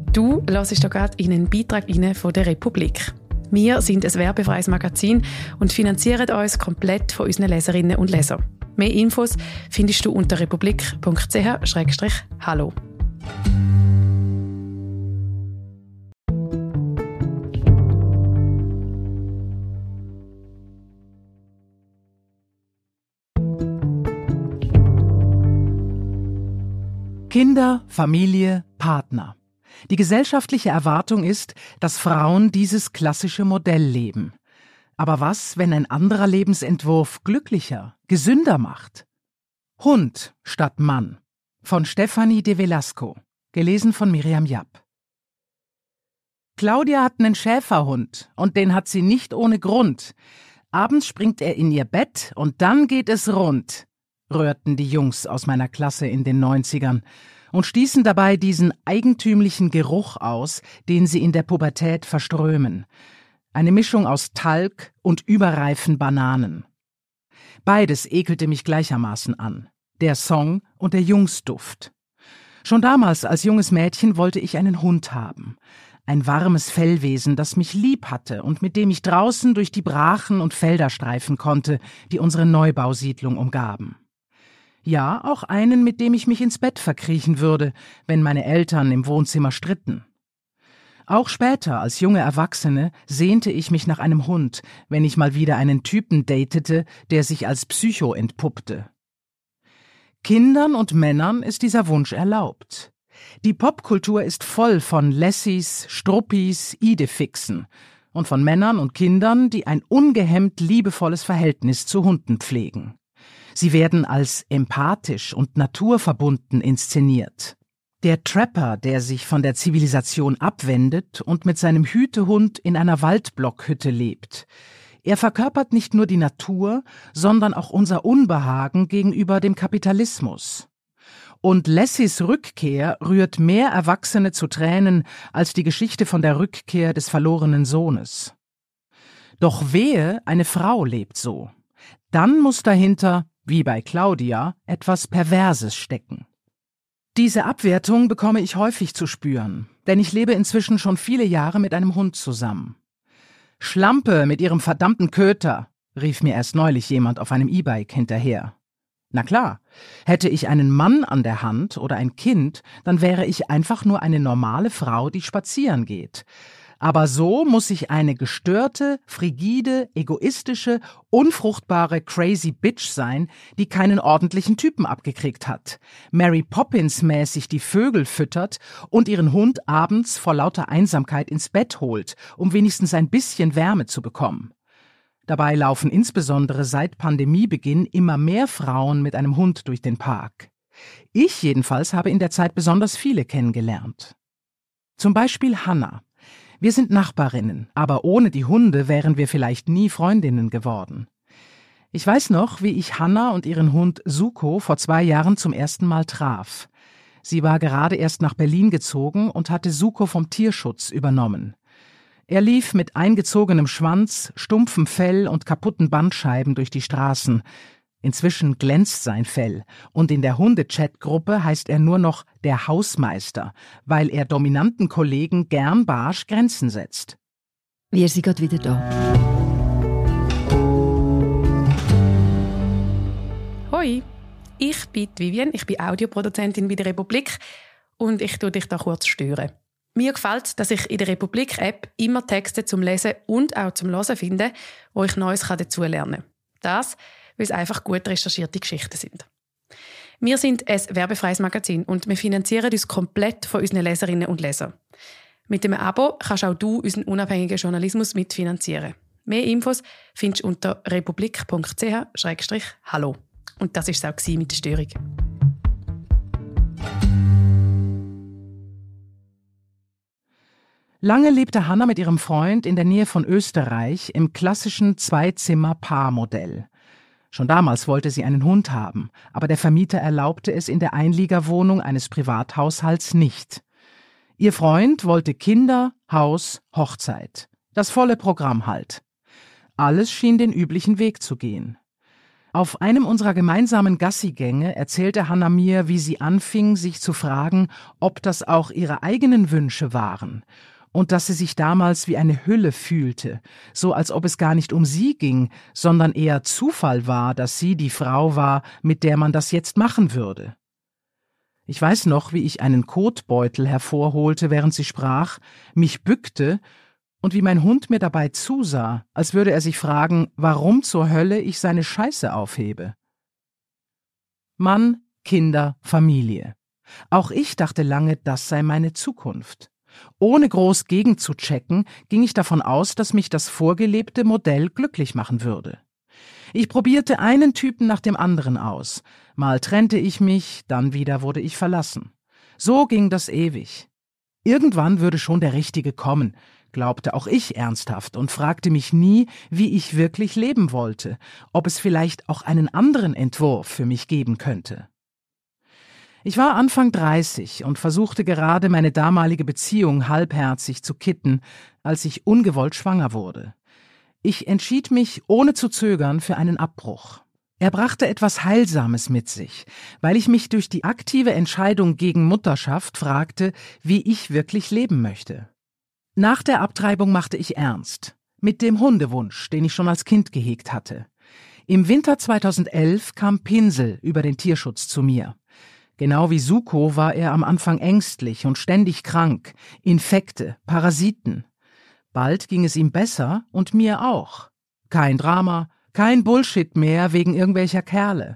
Du hörst hier gerade in einen Beitrag von der Republik. Wir sind ein werbefreies Magazin und finanzieren uns komplett von unseren Leserinnen und Lesern. Mehr Infos findest du unter republik.ch/hallo. Kinder, Familie, Partner. Die gesellschaftliche Erwartung ist, dass Frauen dieses klassische Modell leben. Aber was, wenn ein anderer Lebensentwurf glücklicher, gesünder macht? Hund statt Mann von Stefanie de Velasco, gelesen von Miriam Japp. Claudia hat einen Schäferhund und den hat sie nicht ohne Grund. Abends springt er in ihr Bett und dann geht es rund, rührten die Jungs aus meiner Klasse in den 90ern und stießen dabei diesen eigentümlichen Geruch aus, den sie in der Pubertät verströmen. Eine Mischung aus Talg und überreifen Bananen. Beides ekelte mich gleichermaßen an. Der Song und der Jungsduft. Schon damals als junges Mädchen wollte ich einen Hund haben. Ein warmes Fellwesen, das mich lieb hatte und mit dem ich draußen durch die Brachen und Felder streifen konnte, die unsere Neubausiedlung umgaben. Ja, auch einen, mit dem ich mich ins Bett verkriechen würde, wenn meine Eltern im Wohnzimmer stritten. Auch später, als junge Erwachsene, sehnte ich mich nach einem Hund, wenn ich mal wieder einen Typen datete, der sich als Psycho entpuppte. Kindern und Männern ist dieser Wunsch erlaubt. Die Popkultur ist voll von Lessies, Struppis, Idefixen und von Männern und Kindern, die ein ungehemmt liebevolles Verhältnis zu Hunden pflegen. Sie werden als empathisch und naturverbunden inszeniert. Der Trapper, der sich von der Zivilisation abwendet und mit seinem Hütehund in einer Waldblockhütte lebt. Er verkörpert nicht nur die Natur, sondern auch unser Unbehagen gegenüber dem Kapitalismus. Und Lessies Rückkehr rührt mehr Erwachsene zu Tränen als die Geschichte von der Rückkehr des verlorenen Sohnes. Doch wehe, eine Frau lebt so. Dann muss dahinter, wie bei Claudia, etwas Perverses stecken. Diese Abwertung bekomme ich häufig zu spüren, denn ich lebe inzwischen schon viele Jahre mit einem Hund zusammen. »Schlampe mit ihrem verdammten Köter«, rief mir erst neulich jemand auf einem E-Bike hinterher. Na klar, hätte ich einen Mann an der Hand oder ein Kind, dann wäre ich einfach nur eine normale Frau, die spazieren geht. Aber so muss ich eine gestörte, frigide, egoistische, unfruchtbare Crazy Bitch sein, die keinen ordentlichen Typen abgekriegt hat, Mary Poppins-mäßig die Vögel füttert und ihren Hund abends vor lauter Einsamkeit ins Bett holt, um wenigstens ein bisschen Wärme zu bekommen. Dabei laufen insbesondere seit Pandemiebeginn immer mehr Frauen mit einem Hund durch den Park. Ich jedenfalls habe in der Zeit besonders viele kennengelernt. Zum Beispiel Hannah. Wir sind Nachbarinnen, aber ohne die Hunde wären wir vielleicht nie Freundinnen geworden. Ich weiß noch, wie ich Hannah und ihren Hund Suko vor 2 Jahren zum ersten Mal traf. Sie war gerade erst nach Berlin gezogen und hatte Suko vom Tierschutz übernommen. Er lief mit eingezogenem Schwanz, stumpfem Fell und kaputten Bandscheiben durch die Straßen. Inzwischen glänzt sein Fell und in der Hunde-Chat-Gruppe heißt er nur noch der Hausmeister, weil er dominanten Kollegen gern barsch Grenzen setzt. Wir sind gerade wieder da. Hoi, ich bin Vivian, ich bin Audioproduzentin bei der Republik und ich tue dich da kurz stören. Mir gefällt, dass ich in der Republik-App immer Texte zum Lesen und auch zum Hören finde, wo ich Neues dazu lernen kann. Das, weil es einfach gut recherchierte Geschichten sind. Wir sind ein werbefreies Magazin und wir finanzieren uns komplett von unseren Leserinnen und Lesern. Mit einem Abo kannst auch du unseren unabhängigen Journalismus mitfinanzieren. Mehr Infos findest du unter republik.ch/hallo. Und das war es auch mit der Störung. Lange lebte Hannah mit ihrem Freund in der Nähe von Österreich im klassischen 2-Zimmer-Paar-Modell. Schon damals wollte sie einen Hund haben, aber der Vermieter erlaubte es in der Einliegerwohnung eines Privathaushalts nicht. Ihr Freund wollte Kinder, Haus, Hochzeit. Das volle Programm halt. Alles schien den üblichen Weg zu gehen. Auf einem unserer gemeinsamen Gassigänge erzählte Hannah mir, wie sie anfing, sich zu fragen, ob das auch ihre eigenen Wünsche waren und dass sie sich damals wie eine Hülle fühlte, so als ob es gar nicht um sie ging, sondern eher Zufall war, dass sie die Frau war, mit der man das jetzt machen würde. Ich weiß noch, wie ich einen Kotbeutel hervorholte, während sie sprach, mich bückte und wie mein Hund mir dabei zusah, als würde er sich fragen, warum zur Hölle ich seine Scheiße aufhebe. Mann, Kinder, Familie. Auch ich dachte lange, das sei meine Zukunft. Ohne groß gegenzuchecken, ging ich davon aus, dass mich das vorgelebte Modell glücklich machen würde. Ich probierte einen Typen nach dem anderen aus. Mal trennte ich mich, dann wieder wurde ich verlassen. So ging das ewig. Irgendwann würde schon der Richtige kommen, glaubte auch ich ernsthaft und fragte mich nie, wie ich wirklich leben wollte, ob es vielleicht auch einen anderen Entwurf für mich geben könnte. Ich war Anfang 30 und versuchte gerade meine damalige Beziehung halbherzig zu kitten, als ich ungewollt schwanger wurde. Ich entschied mich, ohne zu zögern, für einen Abbruch. Er brachte etwas Heilsames mit sich, weil ich mich durch die aktive Entscheidung gegen Mutterschaft fragte, wie ich wirklich leben möchte. Nach der Abtreibung machte ich ernst, mit dem Hundewunsch, den ich schon als Kind gehegt hatte. Im Winter 2011 kam Pinsel über den Tierschutz zu mir. Genau wie Suko war er am Anfang ängstlich und ständig krank, Infekte, Parasiten. Bald ging es ihm besser und mir auch. Kein Drama, kein Bullshit mehr wegen irgendwelcher Kerle.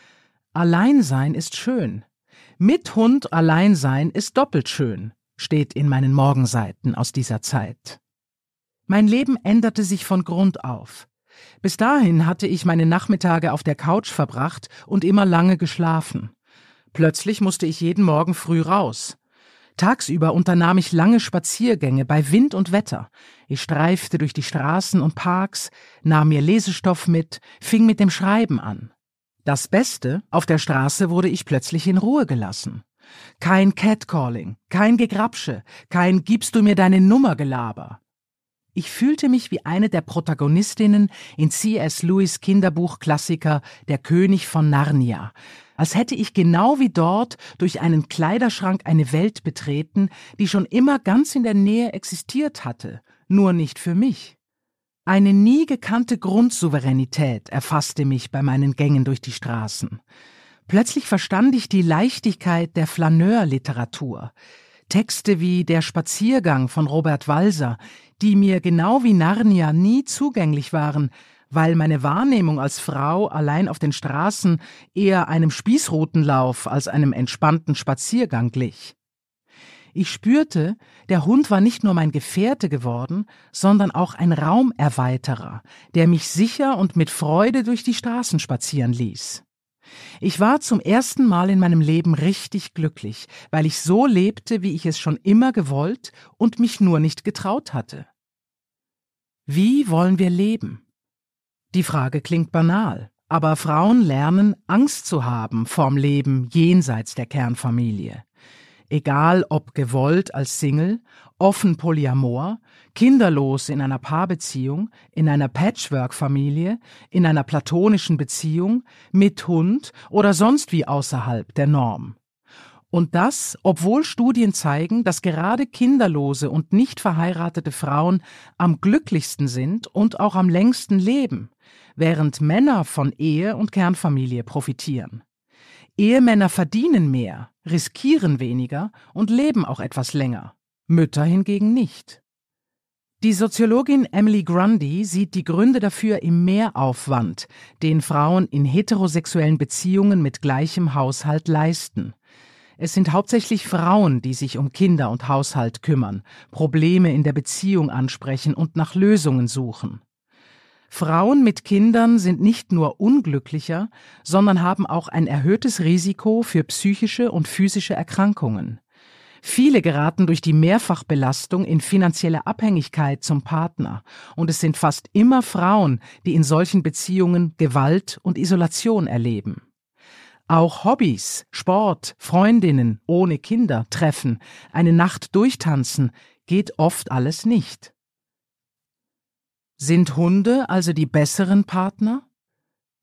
Alleinsein ist schön. Mit Hund Alleinsein ist doppelt schön, steht in meinen Morgenseiten aus dieser Zeit. Mein Leben änderte sich von Grund auf. Bis dahin hatte ich meine Nachmittage auf der Couch verbracht und immer lange geschlafen. Plötzlich musste ich jeden Morgen früh raus. Tagsüber unternahm ich lange Spaziergänge bei Wind und Wetter. Ich streifte durch die Straßen und Parks, nahm mir Lesestoff mit, fing mit dem Schreiben an. Das Beste, auf der Straße wurde ich plötzlich in Ruhe gelassen. Kein Catcalling, kein Gegrapsche, kein »Gibst du mir deine Nummer« Gelaber. Ich fühlte mich wie eine der Protagonistinnen in C.S. Lewis' Kinderbuchklassiker »Der König von Narnia«, als hätte ich genau wie dort durch einen Kleiderschrank eine Welt betreten, die schon immer ganz in der Nähe existiert hatte, nur nicht für mich. Eine nie gekannte Grundsouveränität erfasste mich bei meinen Gängen durch die Straßen. Plötzlich verstand ich die Leichtigkeit der Flaneur-Literatur. Texte wie »Der Spaziergang« von Robert Walser, die mir genau wie Narnia nie zugänglich waren, weil meine Wahrnehmung als Frau allein auf den Straßen eher einem Spießrutenlauf als einem entspannten Spaziergang glich. Ich spürte, der Hund war nicht nur mein Gefährte geworden, sondern auch ein Raumerweiterer, der mich sicher und mit Freude durch die Straßen spazieren ließ. Ich war zum ersten Mal in meinem Leben richtig glücklich, weil ich so lebte, wie ich es schon immer gewollt und mich nur nicht getraut hatte. Wie wollen wir leben? Die Frage klingt banal, aber Frauen lernen, Angst zu haben vorm Leben jenseits der Kernfamilie. Egal ob gewollt als Single, offen Polyamor, kinderlos in einer Paarbeziehung, in einer Patchwork-Familie, in einer platonischen Beziehung, mit Hund oder sonst wie außerhalb der Norm. Und das, obwohl Studien zeigen, dass gerade kinderlose und nicht verheiratete Frauen am glücklichsten sind und auch am längsten leben, während Männer von Ehe und Kernfamilie profitieren. Ehemänner verdienen mehr, riskieren weniger und leben auch etwas länger, Mütter hingegen nicht. Die Soziologin Emily Grundy sieht die Gründe dafür im Mehraufwand, den Frauen in heterosexuellen Beziehungen mit gleichem Haushalt leisten. Es sind hauptsächlich Frauen, die sich um Kinder und Haushalt kümmern, Probleme in der Beziehung ansprechen und nach Lösungen suchen. Frauen mit Kindern sind nicht nur unglücklicher, sondern haben auch ein erhöhtes Risiko für psychische und physische Erkrankungen. Viele geraten durch die Mehrfachbelastung in finanzielle Abhängigkeit zum Partner, und es sind fast immer Frauen, die in solchen Beziehungen Gewalt und Isolation erleben. Auch Hobbys, Sport, Freundinnen ohne Kinder treffen, eine Nacht durchtanzen, geht oft alles nicht. Sind Hunde also die besseren Partner?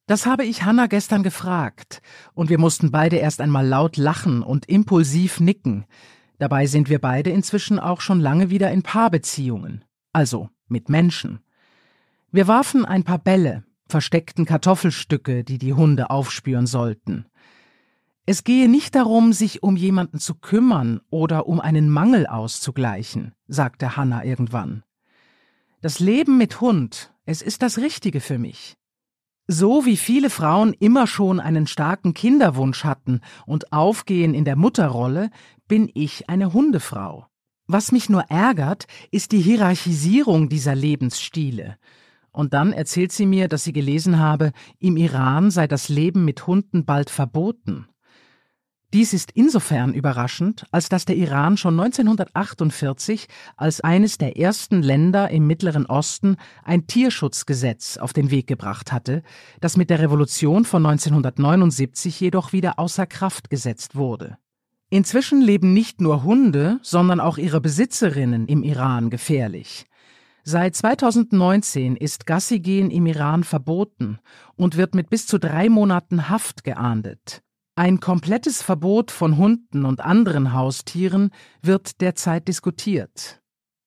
Das habe ich Hannah gestern gefragt, und wir mussten beide erst einmal laut lachen und impulsiv nicken. Dabei sind wir beide inzwischen auch schon lange wieder in Paarbeziehungen, also mit Menschen. Wir warfen ein paar Bälle, versteckten Kartoffelstücke, die die Hunde aufspüren sollten. Es gehe nicht darum, sich um jemanden zu kümmern oder um einen Mangel auszugleichen, sagte Hannah irgendwann. Das Leben mit Hund, es ist das Richtige für mich. So wie viele Frauen immer schon einen starken Kinderwunsch hatten und aufgehen in der Mutterrolle, bin ich eine Hundefrau. Was mich nur ärgert, ist die Hierarchisierung dieser Lebensstile. Und dann erzählt sie mir, dass sie gelesen habe, im Iran sei das Leben mit Hunden bald verboten. Dies ist insofern überraschend, als dass der Iran schon 1948 als eines der ersten Länder im Mittleren Osten ein Tierschutzgesetz auf den Weg gebracht hatte, das mit der Revolution von 1979 jedoch wieder außer Kraft gesetzt wurde. Inzwischen leben nicht nur Hunde, sondern auch ihre Besitzerinnen im Iran gefährlich. Seit 2019 ist Gassigehen im Iran verboten und wird mit bis zu 3 Monaten Haft geahndet. Ein komplettes Verbot von Hunden und anderen Haustieren wird derzeit diskutiert.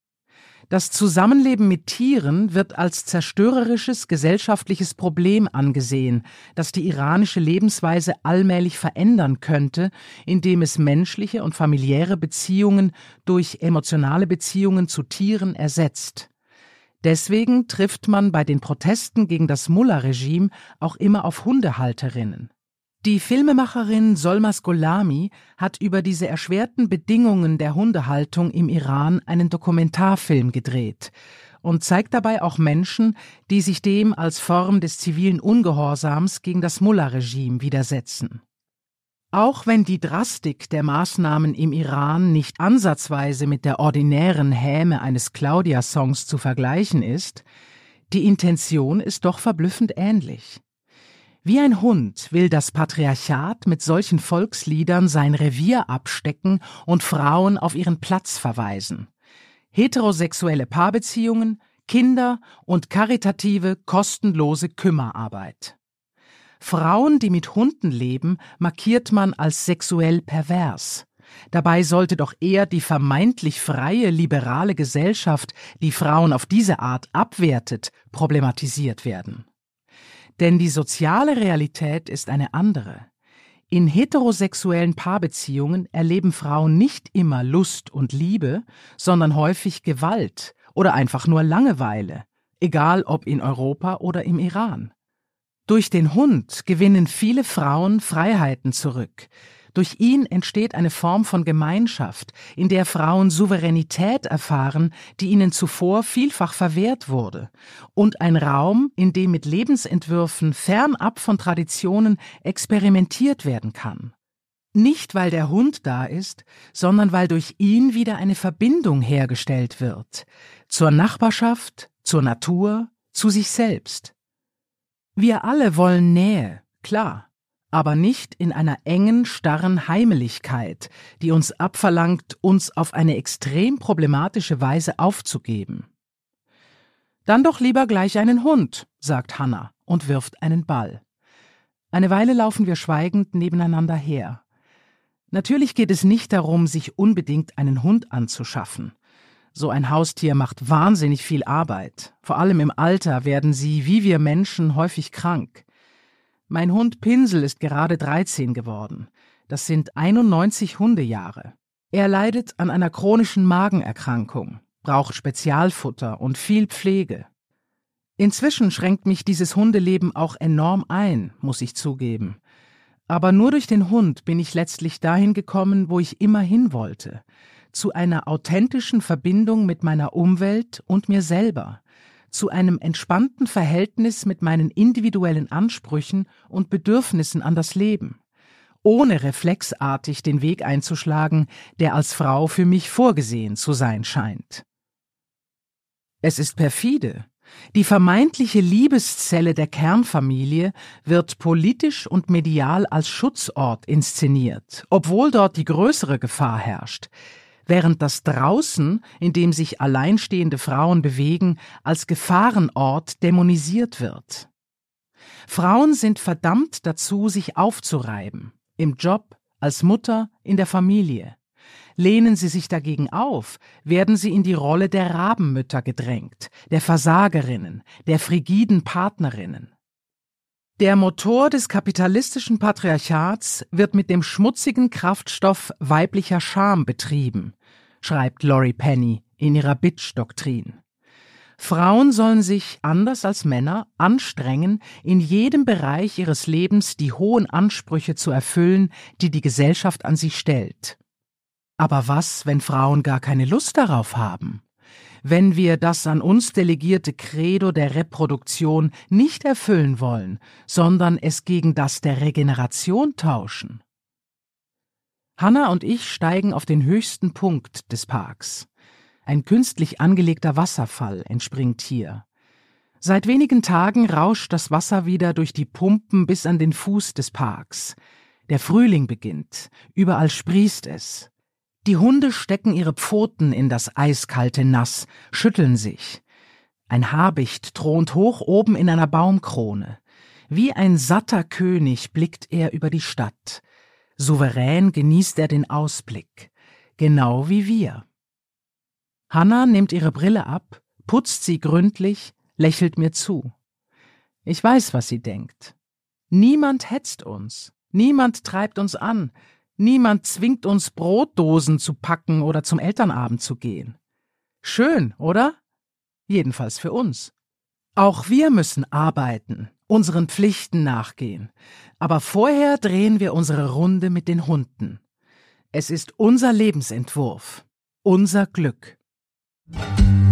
Das Zusammenleben mit Tieren wird als zerstörerisches gesellschaftliches Problem angesehen, das die iranische Lebensweise allmählich verändern könnte, indem es menschliche und familiäre Beziehungen durch emotionale Beziehungen zu Tieren ersetzt. Deswegen trifft man bei den Protesten gegen das Mullah-Regime auch immer auf Hundehalterinnen. Die Filmemacherin Solmaz Gholami hat über diese erschwerten Bedingungen der Hundehaltung im Iran einen Dokumentarfilm gedreht und zeigt dabei auch Menschen, die sich dem als Form des zivilen Ungehorsams gegen das Mullah-Regime widersetzen. Auch wenn die Drastik der Maßnahmen im Iran nicht ansatzweise mit der ordinären Häme eines Claudia-Songs zu vergleichen ist, die Intention ist doch verblüffend ähnlich. Wie ein Hund will das Patriarchat mit solchen Volksliedern sein Revier abstecken und Frauen auf ihren Platz verweisen. Heterosexuelle Paarbeziehungen, Kinder und karitative, kostenlose Kümmerarbeit. Frauen, die mit Hunden leben, markiert man als sexuell pervers. Dabei sollte doch eher die vermeintlich freie, liberale Gesellschaft, die Frauen auf diese Art abwertet, problematisiert werden. Denn die soziale Realität ist eine andere. In heterosexuellen Paarbeziehungen erleben Frauen nicht immer Lust und Liebe, sondern häufig Gewalt oder einfach nur Langeweile, egal ob in Europa oder im Iran. Durch den Hund gewinnen viele Frauen Freiheiten zurück. Durch ihn entsteht eine Form von Gemeinschaft, in der Frauen Souveränität erfahren, die ihnen zuvor vielfach verwehrt wurde, und ein Raum, in dem mit Lebensentwürfen fernab von Traditionen experimentiert werden kann. Nicht, weil der Hund da ist, sondern weil durch ihn wieder eine Verbindung hergestellt wird, zur Nachbarschaft, zur Natur, zu sich selbst. Wir alle wollen Nähe, klar. Aber nicht in einer engen, starren Heimeligkeit, die uns abverlangt, uns auf eine extrem problematische Weise aufzugeben. Dann doch lieber gleich einen Hund, sagt Hannah und wirft einen Ball. Eine Weile laufen wir schweigend nebeneinander her. Natürlich geht es nicht darum, sich unbedingt einen Hund anzuschaffen. So ein Haustier macht wahnsinnig viel Arbeit. Vor allem im Alter werden sie, wie wir Menschen, häufig krank. Mein Hund Pinsel ist gerade 13 geworden. Das sind 91 Hundejahre. Er leidet an einer chronischen Magenerkrankung, braucht Spezialfutter und viel Pflege. Inzwischen schränkt mich dieses Hundeleben auch enorm ein, muss ich zugeben. Aber nur durch den Hund bin ich letztlich dahin gekommen, wo ich immer hin wollte, zu einer authentischen Verbindung mit meiner Umwelt und mir selber, zu einem entspannten Verhältnis mit meinen individuellen Ansprüchen und Bedürfnissen an das Leben, ohne reflexartig den Weg einzuschlagen, der als Frau für mich vorgesehen zu sein scheint. Es ist perfide. Die vermeintliche Liebeszelle der Kernfamilie wird politisch und medial als Schutzort inszeniert, obwohl dort die größere Gefahr herrscht, während das Draußen, in dem sich alleinstehende Frauen bewegen, als Gefahrenort dämonisiert wird. Frauen sind verdammt dazu, sich aufzureiben. Im Job, als Mutter, in der Familie. Lehnen sie sich dagegen auf, werden sie in die Rolle der Rabenmütter gedrängt, der Versagerinnen, der frigiden Partnerinnen. Der Motor des kapitalistischen Patriarchats wird mit dem schmutzigen Kraftstoff weiblicher Scham betrieben, schreibt Laurie Penny in ihrer Bitch-Doktrin. Frauen sollen sich, anders als Männer, anstrengen, in jedem Bereich ihres Lebens die hohen Ansprüche zu erfüllen, die die Gesellschaft an sie stellt. Aber was, wenn Frauen gar keine Lust darauf haben? Wenn wir das an uns delegierte Credo der Reproduktion nicht erfüllen wollen, sondern es gegen das der Regeneration tauschen? Hannah und ich steigen auf den höchsten Punkt des Parks. Ein künstlich angelegter Wasserfall entspringt hier. Seit wenigen Tagen rauscht das Wasser wieder durch die Pumpen bis an den Fuß des Parks. Der Frühling beginnt, überall sprießt es. Die Hunde stecken ihre Pfoten in das eiskalte Nass, schütteln sich. Ein Habicht thront hoch oben in einer Baumkrone. Wie ein satter König blickt er über die Stadt. Souverän genießt er den Ausblick, genau wie wir. Hannah nimmt ihre Brille ab, putzt sie gründlich, lächelt mir zu. Ich weiß, was sie denkt. Niemand hetzt uns, niemand treibt uns an, niemand zwingt uns, Brotdosen zu packen oder zum Elternabend zu gehen. Schön, oder? Jedenfalls für uns. Auch wir müssen arbeiten, unseren Pflichten nachgehen. Aber vorher drehen wir unsere Runde mit den Hunden. Es ist unser Lebensentwurf, unser Glück.